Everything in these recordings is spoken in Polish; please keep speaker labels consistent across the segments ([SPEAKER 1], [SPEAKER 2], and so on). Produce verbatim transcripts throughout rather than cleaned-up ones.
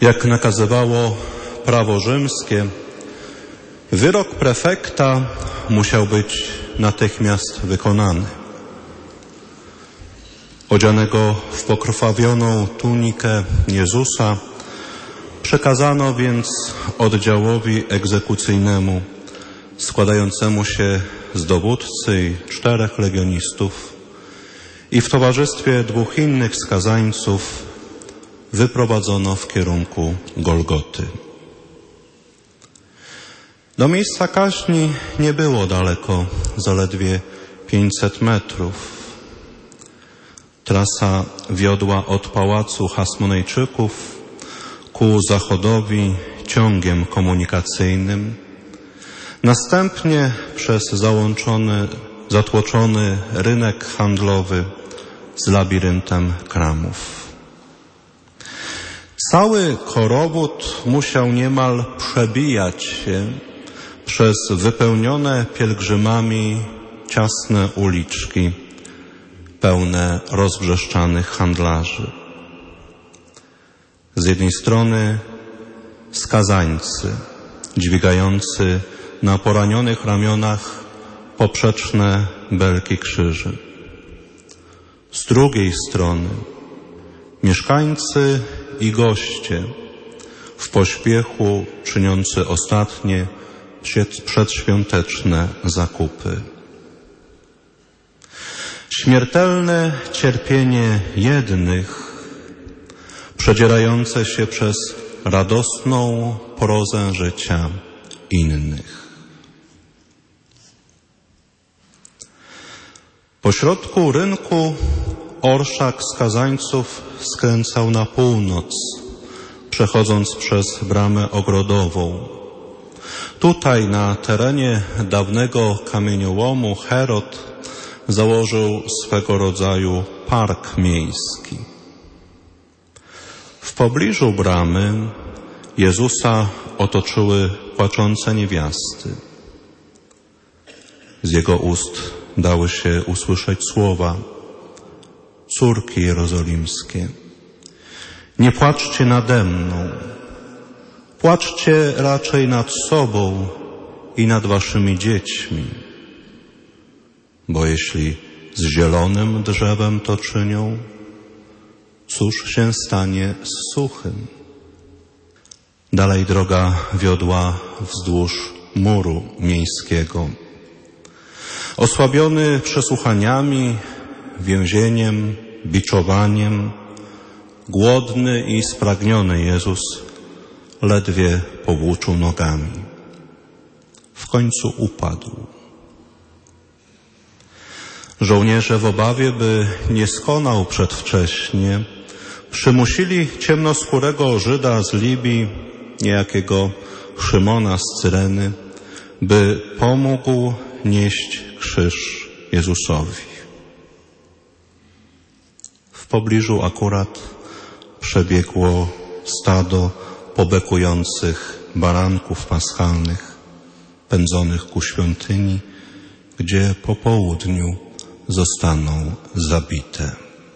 [SPEAKER 1] Jak nakazywało prawo rzymskie, wyrok prefekta musiał być natychmiast wykonany. Odzianego w pokrwawioną tunikę Jezusa przekazano więc oddziałowi egzekucyjnemu składającemu się z dowódcy i czterech legionistów i w towarzystwie dwóch innych skazańców wyprowadzono w kierunku Golgoty. Do miejsca kaźni nie było daleko, zaledwie pięćset metrów. Trasa wiodła od pałacu Hasmonejczyków ku zachodowi ciągiem komunikacyjnym, następnie przez załączony, zatłoczony rynek handlowy z labiryntem kramów. Cały korowód musiał niemal przebijać się przez wypełnione pielgrzymami ciasne uliczki, pełne rozbrzeszczanych handlarzy. Z jednej strony skazańcy, dźwigający na poranionych ramionach poprzeczne belki krzyży. Z drugiej strony mieszkańcy i goście w pośpiechu czyniący ostatnie przedświąteczne zakupy. Śmiertelne cierpienie jednych, przedzierające się przez radosną prozę życia innych. Pośrodku rynku orszak skazańców skręcał na północ, przechodząc przez bramę ogrodową. Tutaj, na terenie dawnego kamieniołomu, Herod założył swego rodzaju park miejski. W pobliżu bramy Jezusa otoczyły płaczące niewiasty. Z jego ust dały się usłyszeć słowa: córki jerozolimskie, nie płaczcie nade mną, płaczcie raczej nad sobą i nad waszymi dziećmi. Bo jeśli z zielonym drzewem to czynią, cóż się stanie z suchym? Dalej droga wiodła wzdłuż muru miejskiego. Osłabiony przesłuchaniami, więzieniem, biczowaniem, głodny i spragniony Jezus ledwie powłóczył nogami. W końcu upadł. Żołnierze w obawie, by nie skonał przedwcześnie, przymusili ciemnoskórego Żyda z Libii, niejakiego Szymona z Cyreny, by pomógł nieść krzyż Jezusowi. W pobliżu akurat przebiegło stado pobekujących baranków paschalnych, pędzonych ku świątyni, gdzie po południu zostaną zabite.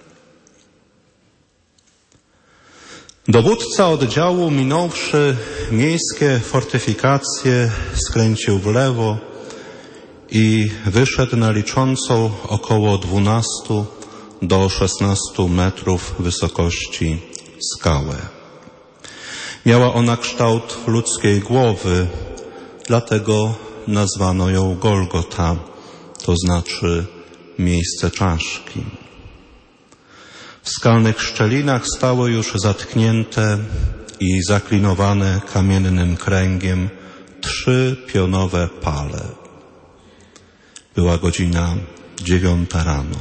[SPEAKER 1] Dowódca oddziału, minąwszy miejskie fortyfikacje, skręcił w lewo i wyszedł na liczącą około dwunastu do szesnastu metrów wysokości skałę. Miała ona kształt ludzkiej głowy, dlatego nazwano ją Golgota, to znaczy miejsce czaszki. W skalnych szczelinach stały już zatknięte i zaklinowane kamiennym kręgiem trzy pionowe pale. Była godzina dziewiąta rano.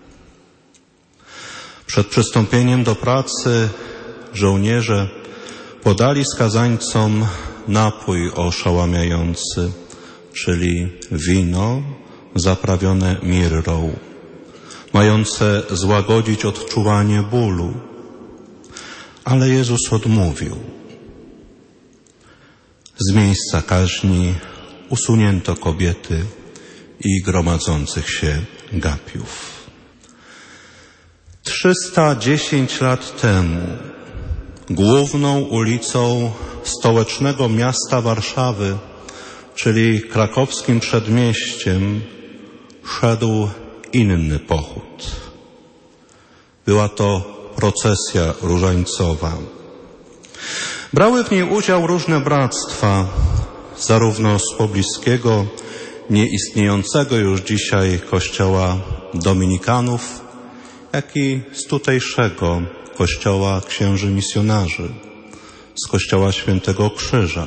[SPEAKER 1] Przed przystąpieniem do pracy żołnierze podali skazańcom napój oszałamiający, czyli wino zaprawione mirrą, mające złagodzić odczuwanie bólu. Ale Jezus odmówił. Z miejsca kaźni usunięto kobiety i gromadzących się gapiów. Trzysta dziesięć lat temu główną ulicą stołecznego miasta Warszawy, czyli krakowskim przedmieściem, szedł inny pochód. Była to procesja różańcowa. Brały w niej udział różne bractwa, zarówno z pobliskiego, nieistniejącego już dzisiaj kościoła dominikanów, jak i z tutejszego kościoła księży misjonarzy, z kościoła Świętego Krzyża.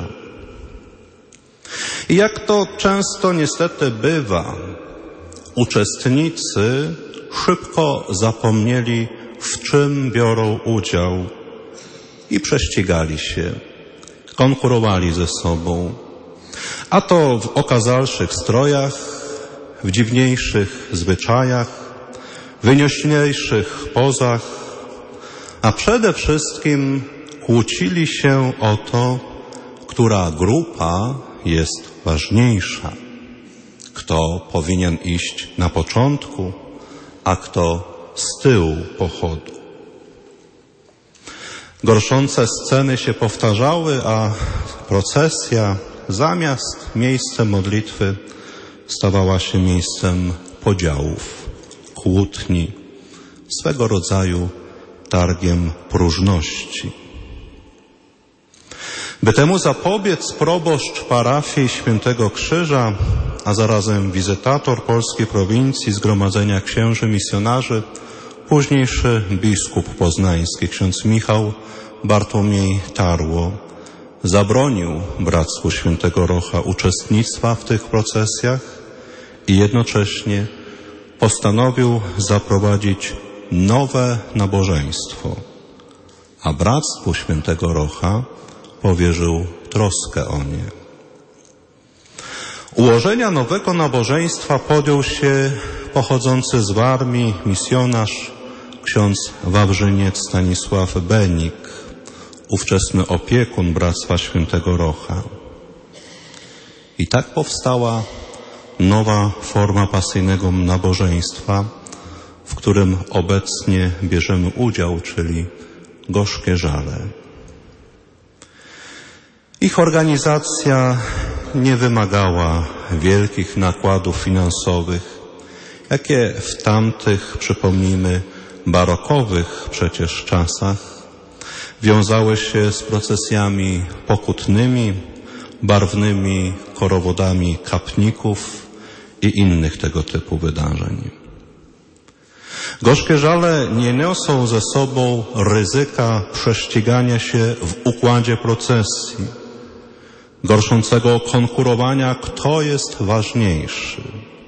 [SPEAKER 1] I jak to często niestety bywa, uczestnicy szybko zapomnieli, w czym biorą udział i prześcigali się, konkurowali ze sobą. A to w okazalszych strojach, w dziwniejszych zwyczajach, wynioślejszych pozach, a przede wszystkim kłócili się o to, która grupa jest ważniejsza, kto powinien iść na początku, a kto z tyłu pochodu. Gorszące sceny się powtarzały, a procesja zamiast miejscem modlitwy stawała się miejscem podziałów, kłótni, swego rodzaju targiem próżności. By temu zapobiec, proboszcz parafii Świętego Krzyża, a zarazem wizytator polskiej prowincji Zgromadzenia Księży Misjonarzy, późniejszy biskup poznański, ksiądz Michał Bartłomiej Tarło, zabronił Bractwu Świętego Rocha uczestnictwa w tych procesjach i jednocześnie postanowił zaprowadzić nowe nabożeństwo, a Bractwu Świętego Rocha powierzył troskę o nie. Ułożenia nowego nabożeństwa podjął się pochodzący z Warmii misjonarz ksiądz Wawrzyniec Stanisław Benik, ówczesny opiekun Bractwa Świętego Rocha. I tak powstała nowa forma pasyjnego nabożeństwa, w którym obecnie bierzemy udział, czyli Gorzkie Żale. Ich organizacja nie wymagała wielkich nakładów finansowych, jakie w tamtych, przypomnijmy, barokowych przecież czasach wiązały się z procesjami pokutnymi, barwnymi korowodami kapników i innych tego typu wydarzeń. Gorzkie Żale nie niosą ze sobą ryzyka prześcigania się w układzie procesji, gorszącego konkurowania, kto jest ważniejszy.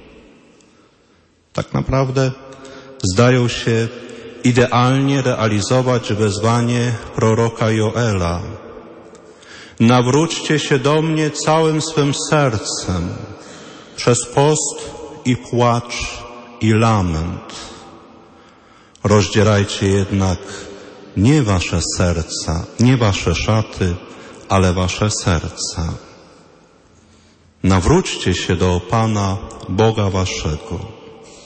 [SPEAKER 1] Tak naprawdę zdają się idealnie realizować wezwanie proroka Joela. Nawróćcie się do mnie całym swym sercem, przez post i płacz i lament. Rozdzierajcie jednak nie wasze serca, nie wasze szaty, ale wasze serca. Nawróćcie się do Pana, Boga waszego.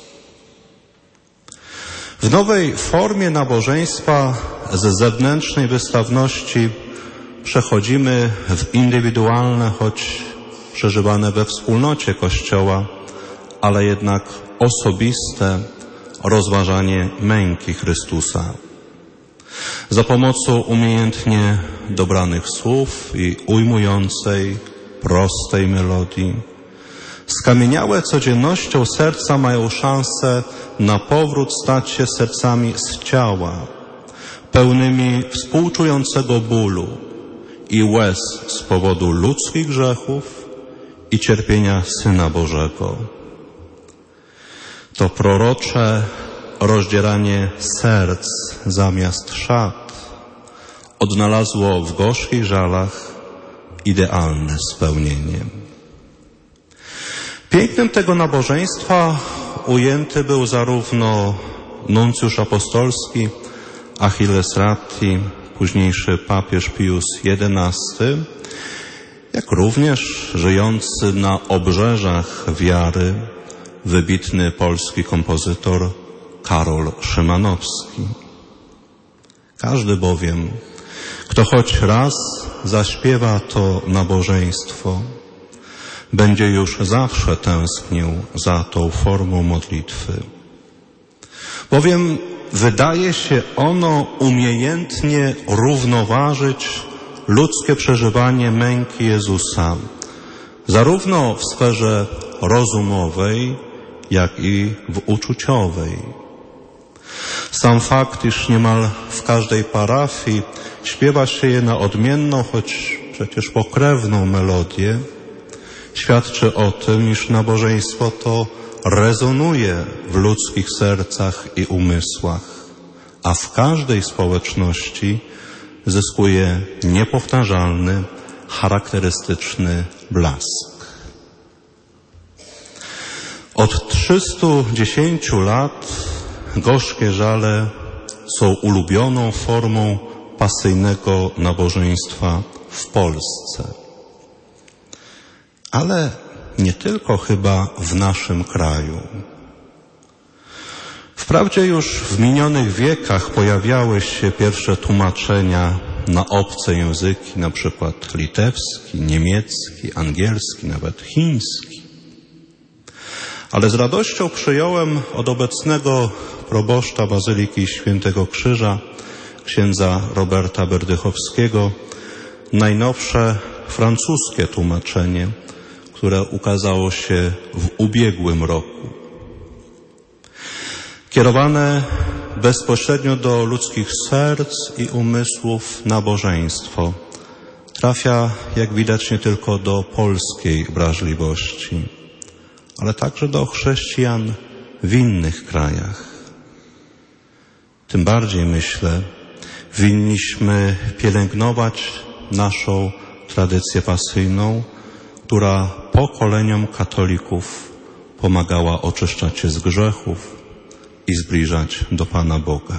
[SPEAKER 1] W nowej formie nabożeństwa z zewnętrznej wystawności przechodzimy w indywidualne, choć przeżywane we wspólnocie Kościoła, ale jednak osobiste rozważanie męki Chrystusa. Za pomocą umiejętnie dobranych słów i ujmującej, prostej melodii, skamieniałe codziennością serca mają szansę na powrót stać się sercami z ciała, pełnymi współczującego bólu i łez z powodu ludzkich grzechów i cierpienia Syna Bożego. To prorocze rozdzieranie serc zamiast szat odnalazło w Gorzkich Żalach idealne spełnienie. Pięknem tego nabożeństwa ujęty był zarówno nuncjusz apostolski Achilles Ratti, późniejszy papież Pius jedenasty, jak również żyjący na obrzeżach wiary wybitny polski kompozytor Karol Szymanowski. Każdy bowiem, Kto choć raz zaśpiewa to nabożeństwo, będzie już zawsze tęsknił za tą formą modlitwy. Bowiem wydaje się ono umiejętnie równoważyć ludzkie przeżywanie męki Jezusa, zarówno w sferze rozumowej, jak i w uczuciowej. Sam fakt, iż niemal w każdej parafii śpiewa się je na odmienną, choć przecież pokrewną melodię, świadczy o tym, iż nabożeństwo to rezonuje w ludzkich sercach i umysłach, a w każdej społeczności zyskuje niepowtarzalny, charakterystyczny blask. Od trzystu dziesięciu lat gorzkie żale są ulubioną formą pasyjnego nabożeństwa w Polsce. Ale nie tylko chyba w naszym kraju. Wprawdzie już w minionych wiekach pojawiały się pierwsze tłumaczenia na obce języki, na przykład litewski, niemiecki, angielski, nawet chiński. Ale z radością przyjąłem od obecnego proboszcza Bazyliki Świętego Krzyża, księdza Roberta Berdychowskiego, najnowsze francuskie tłumaczenie, które ukazało się w ubiegłym roku. Kierowane bezpośrednio do ludzkich serc i umysłów nabożeństwo trafia, jak widać, nie tylko do polskiej wrażliwości, ale także do chrześcijan w innych krajach. Tym bardziej, myślę, winniśmy pielęgnować naszą tradycję pasyjną, która pokoleniom katolików pomagała oczyszczać się z grzechów i zbliżać do Pana Boga.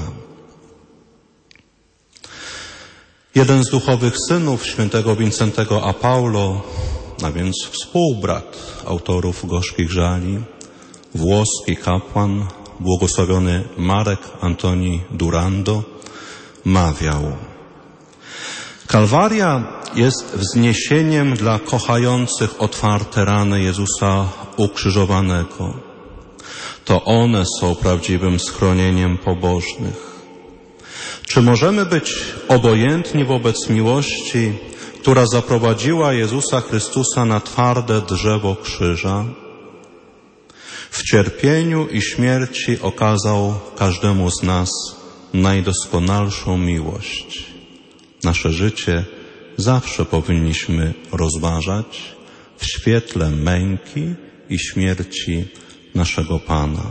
[SPEAKER 1] Jeden z duchowych synów świętego Wincentego a Paulo, a więc współbrat autorów Gorzkich Żali, włoski kapłan, błogosławiony Marek Antoni Durando, mawiał: Kalwaria jest wzniesieniem dla kochających otwarte rany Jezusa ukrzyżowanego. To one są prawdziwym schronieniem pobożnych. Czy możemy być obojętni wobec miłości, która zaprowadziła Jezusa Chrystusa na twarde drzewo krzyża? W cierpieniu i śmierci okazał każdemu z nas najdoskonalszą miłość. Nasze życie zawsze powinniśmy rozważać w świetle męki i śmierci naszego Pana.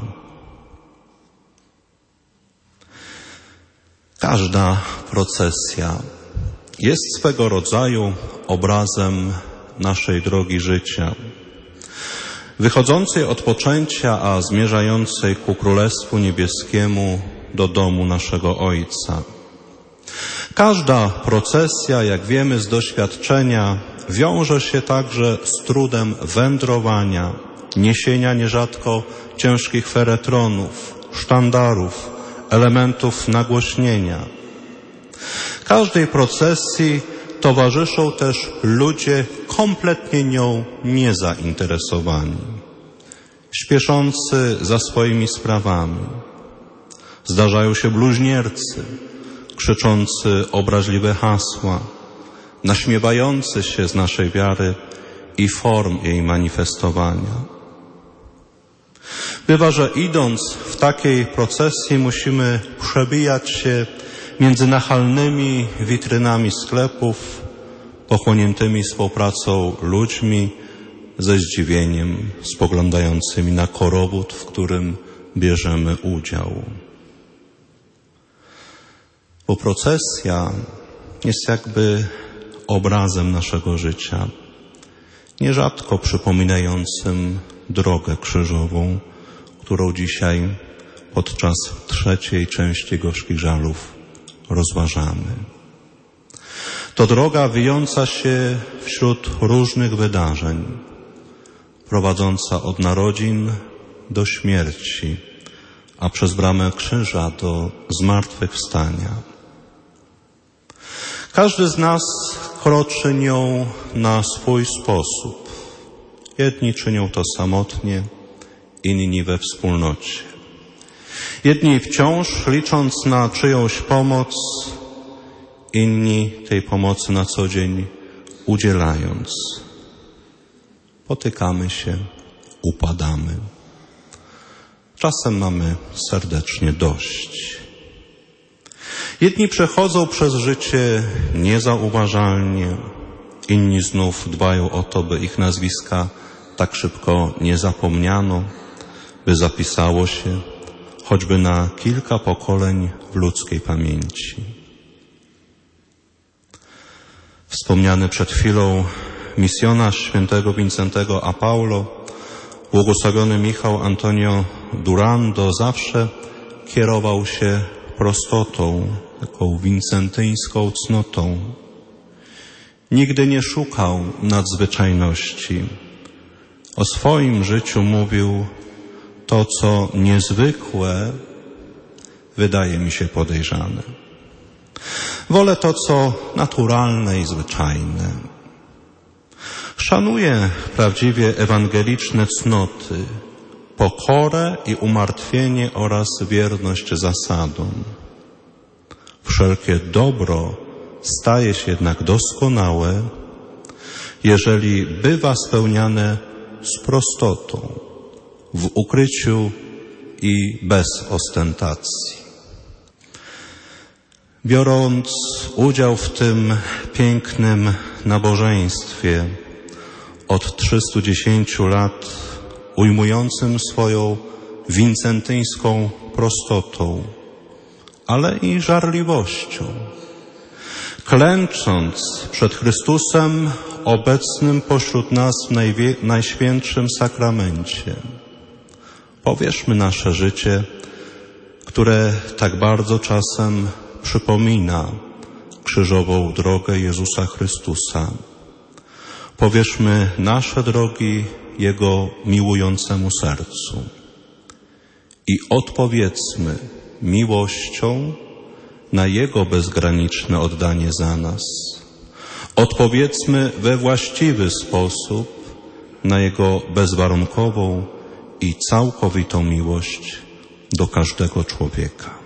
[SPEAKER 1] Każda procesja jest swego rodzaju obrazem naszej drogi życia, wychodzącej od poczęcia, a zmierzającej ku Królestwu Niebieskiemu, do domu naszego Ojca. Każda procesja, jak wiemy z doświadczenia, wiąże się także z trudem wędrowania, niesienia nierzadko ciężkich feretronów, sztandarów, elementów nagłośnienia. Każdej procesji towarzyszą też ludzie kompletnie nią niezainteresowani, śpieszący za swoimi sprawami. Zdarzają się bluźniercy, krzyczący obraźliwe hasła, naśmiewający się z naszej wiary i form jej manifestowania. Bywa, że idąc w takiej procesji musimy przebijać się między nachalnymi witrynami sklepów, pochłoniętymi współpracą ludźmi, ze zdziwieniem spoglądającymi na korowód, w którym bierzemy udział. Bo procesja jest jakby obrazem naszego życia, nierzadko przypominającym drogę krzyżową, którą dzisiaj podczas trzeciej części Gorzkich Żalów rozważamy. To droga wijąca się wśród różnych wydarzeń, prowadząca od narodzin do śmierci, a przez bramę krzyża do zmartwychwstania. Każdy z nas kroczy nią na swój sposób. Jedni czynią to samotnie, inni we wspólnocie. Jedni wciąż licząc na czyjąś pomoc, inni tej pomocy na co dzień udzielając. Potykamy się, upadamy. Czasem mamy serdecznie dość. Jedni przechodzą przez życie niezauważalnie, inni znów dbają o to, by ich nazwiska tak szybko nie zapomniano, by zapisało się choćby na kilka pokoleń w ludzkiej pamięci. Wspomniany przed chwilą misjonarz świętego Wincentego a Paulo, błogosławiony Michał Antonio Durando, zawsze kierował się prostotą, taką wincentyńską cnotą. Nigdy nie szukał nadzwyczajności. O swoim życiu mówił: to, co niezwykłe, wydaje mi się podejrzane. Wolę to, co naturalne i zwyczajne. Szanuję prawdziwie ewangeliczne cnoty, pokorę i umartwienie oraz wierność zasadom. Wszelkie dobro staje się jednak doskonałe, jeżeli bywa spełniane z prostotą, w ukryciu i bez ostentacji. Biorąc udział w tym pięknym nabożeństwie od trzystu dziesięciu lat, ujmującym swoją wincentyńską prostotą, ale i żarliwością, klęcząc przed Chrystusem obecnym pośród nas w najwie- Najświętszym Sakramencie, powierzmy nasze życie, które tak bardzo czasem przypomina krzyżową drogę Jezusa Chrystusa. Powierzmy nasze drogi Jego miłującemu sercu i odpowiedzmy miłością na Jego bezgraniczne oddanie za nas. Odpowiedzmy we właściwy sposób na Jego bezwarunkową i całkowitą miłość do każdego człowieka.